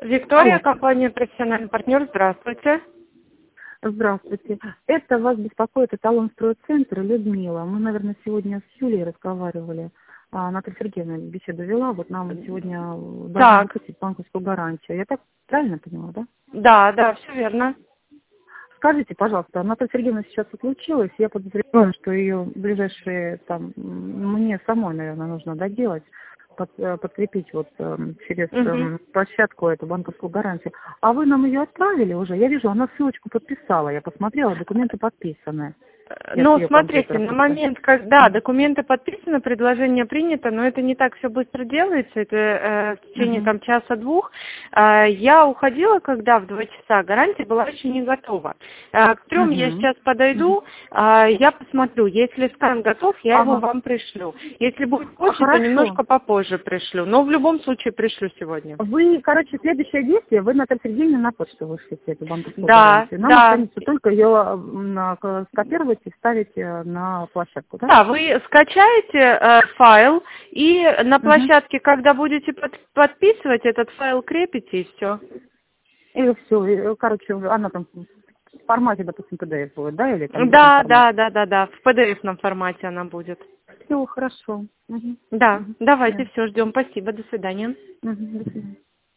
Виктория, Алло, компания «Профессиональный партнер». Здравствуйте. здравствуйте. Это вас беспокоит эталон-стройцентр, Людмила. Мы, наверное, сегодня с Юлией разговаривали. Наталья Сергеевна беседу вела. Вот нам сегодня должны Так, выплатить банковскую гарантию. Я так правильно поняла, да? да, все верно. Скажите, пожалуйста, Наталья Сергеевна сейчас отлучилась. Я подозреваю, что ее ближайшие, там, мне самой, наверное, нужно доделать, подкрепить вот через Мгм. площадку эту банковскую гарантию. А вы нам ее отправили уже? Я вижу, она ссылочку подписала. Я посмотрела, документы подписаны. Я с Ну, ее смотрите, компьютера на просто. момент, когда документы подписаны, предложение принято, но это не так все быстро делается, это в течение Мгм. там часа-двух. Я уходила, когда в 2 часа, гарантия была еще не готова. К 3 я Мгм. сейчас Мгм. подойду, я посмотрю, если скан готов, я его Ага. вам пришлю. Если будет позже, то Хорошо. немножко попозже пришлю, но в любом случае пришлю сегодня. Вы, короче, следующее действие, вы Наталья Сергеевна на почту вышлите эту банковскую Да, гарантию. Нам да. останется только ее скопировать и вставить на площадку, да? Да, вы скачаете файл и на Угу. площадке, когда будете подписывать, этот файл крепите и все. И все, короче, она там в формате, допустим, PDF будет, да, или там в другом Да, формате? да, да, да, да. В PDF-ном формате она будет. Все, хорошо. Угу. Да, Угу. давайте, Все. все, ждем. Спасибо, до свидания. Угу. До свидания.